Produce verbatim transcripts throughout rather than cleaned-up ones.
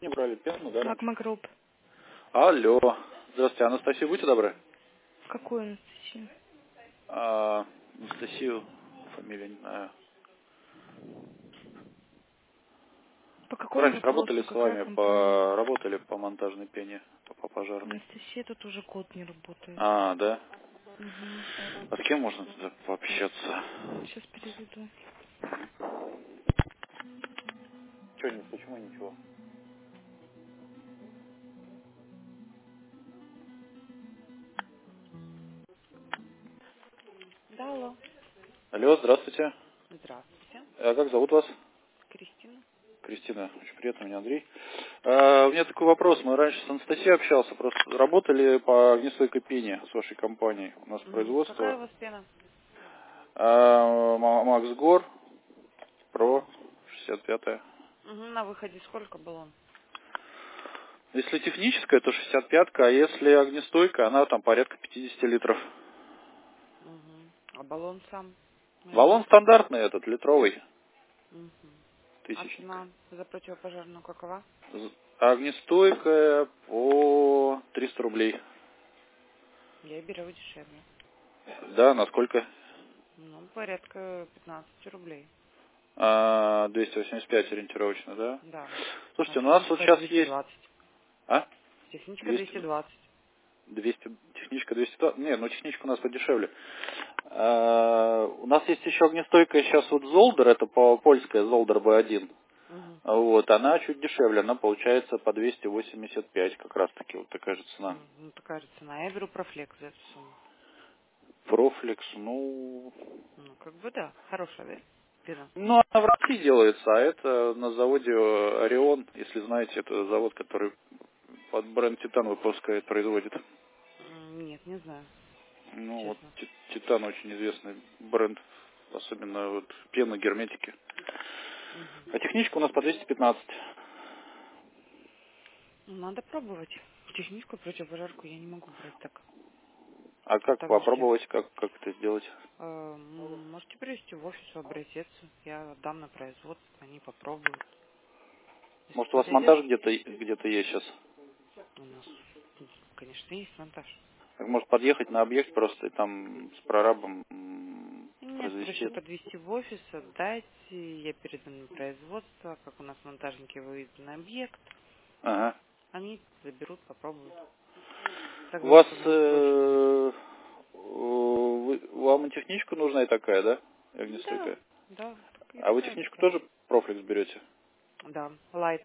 не брали пену, да? Магма Групп. Алло. Здравствуйте, Анастасия, будьте добры. Какую Анастасию? А, Анастасию, фамилия не знаю. По какому Раньше вопросу? работали с Какая вами, компания? по работали по монтажной пене, по, по пожарной. Анастасия тут уже год не работает. А, да? Угу. А с кем можно тогда пообщаться? Сейчас переведу. Че, не, почему ничего? Да, алло. Алло, здравствуйте. Здравствуйте. А как зовут вас? Кристина. Кристина, очень приятно, меня Андрей. А, у меня такой вопрос. Мы раньше с Анастасией общался, просто работали по огнестойкой пене с вашей компанией. У нас Угу. Какая производство. у вас пена? А, М- Макс Гор, Про, шестьдесят пятая. Угу. На выходе сколько баллон? Если техническая, то шестьдесят пятка, а если огнестойкая, она там порядка пятьдесят литров. Угу. А баллон сам? Баллон Маленький. стандартный этот, литровый, Угу. А тысячник. цена за противопожарную какова? З- Огнестойкая по триста рублей. Я беру дешевле. Да, насколько? Ну, порядка пятнадцать рублей. А, двести восемьдесят пять ориентировочно, да? Да. А Слушайте, ну у нас вот техничка сейчас двести есть... двадцать. А? Техничка двести двести, двадцать. двести, техничка двести, не, ну техничка у нас подешевле. А, у нас есть еще огнестойкая сейчас вот Золдер, это по польская Золдер бэ один. Угу. Вот, она чуть дешевле, она получается по двести восемьдесят пять, как раз таки вот такая же цена. Ну, такая же цена. Я беру профлекс за эту сумму. Профлекс, ну... Ну, как бы да, хорошая, да? Пена. Ну, она в России делается, а это на заводе Орион, если знаете, это завод, который под бренд Титан выпускает, производит. М, Нет, не знаю, Ну, вот честно. Ти- Титан очень известный бренд, особенно вот пена, герметики. Мгм. А техничка у нас по двести пятнадцать. Ну, надо пробовать. Техническую противопожарку я не могу брать так. А как Потому что попробовать, как, как это сделать? э, м, можете привезти в офис образец. Я отдам на производство, они попробуют. Если Может, у вас подойдет, монтаж где-то где-то есть сейчас? у нас, м, конечно, есть монтаж. Так, может, подъехать на объект просто и там с прорабом м, Нет, произвести проще это? подвести в офис, отдать, и я передам на производство, как у нас монтажники выйдут на объект, Ага. они заберут, попробуют. У Так вас, будет проще будет. э, вы- вам и техничка нужна и такая, да? И Да, огнестойкая? да, так и А вы такая, и техничку такая. тоже профлекс берете? Да, лайт,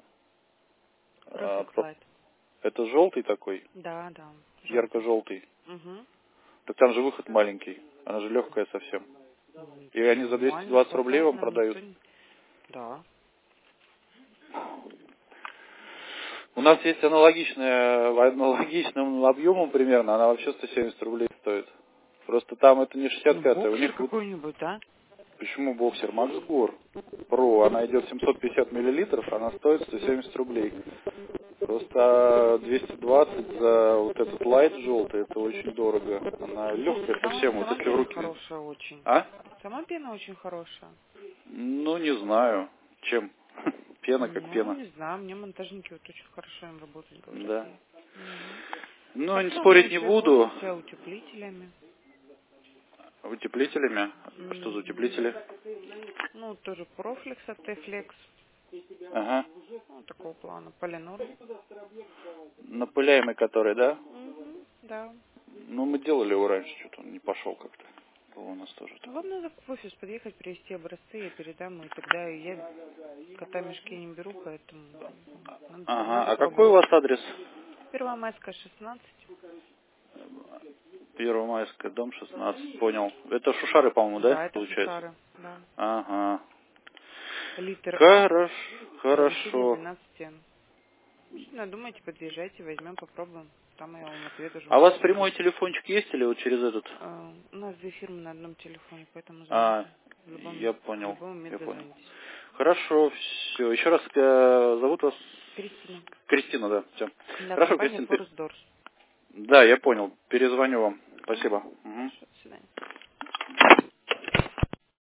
А, профлекс про- лайт. это желтый такой, Да, да, желтый. ярко-желтый. Угу. Так там же выход маленький, она же легкая совсем. И они за двести Нормально, двадцать рублей хватает вам нам, продают. никто не... Да. У нас есть аналогичная, аналогичным объемом примерно, она вообще сто семьдесят рублей стоит. Просто там это не шестьдесят Ну, пятая, у боксер них вот какой-нибудь, да? почему боксер Макс Гор Про, она идет семьсот пятьдесят миллилитров, она стоит сто семьдесят рублей. Просто двести двадцать за вот этот лайт желтый, это очень дорого. Она легкая Сама, совсем, вот сама если в пена руки... хорошая очень. А? Сама пена очень хорошая. Ну, не знаю. Чем? Пена как Ну, пена. не знаю, мне монтажники вот очень хорошо им работать Да. говорили. Мгм. Ну, не Хорошо, мы спорить не еще буду. пользуемся утеплителями. Утеплителями? А что за Мгм. утеплители? Ну, тоже профлекс от Т-флекс. Ага. Ну, такого плана. Полинорм. Напыляемый который, да? Угу, да. Ну, мы делали его раньше, что-то он не пошел как-то. Был у нас тоже такой. Вам надо в офис подъехать, привезти образцы, я передам, и тогда я кота в мешке не беру, поэтому надо, Ага. надо А какой у пробовать. вас адрес? Первомайская, шестнадцать. Первомайская, дом шестнадцать, понял. Это Шушары, по-моему, да, Да, это получается? Шушары, да. Ага. Литр А, Хорошо, помещение хорошо. двенадцать стен. Если надумаете, подъезжайте, возьмем, попробуем. Там я вам ответ уже А у вас могу прямой дать. телефончик есть или вот через этот? А, у нас две фирмы на одном телефоне, поэтому А, звоните. В любом, я в понял, любой момент я понял. дозвонитесь. Хорошо, все. Еще раз э, зовут вас Кристина. Кристина, да, все. Да, Хорошо, компания Кристина. пе- Форестдорс. Да, я понял. Перезвоню вам. Ага. Спасибо. Мгм. Хорошо, до свидания.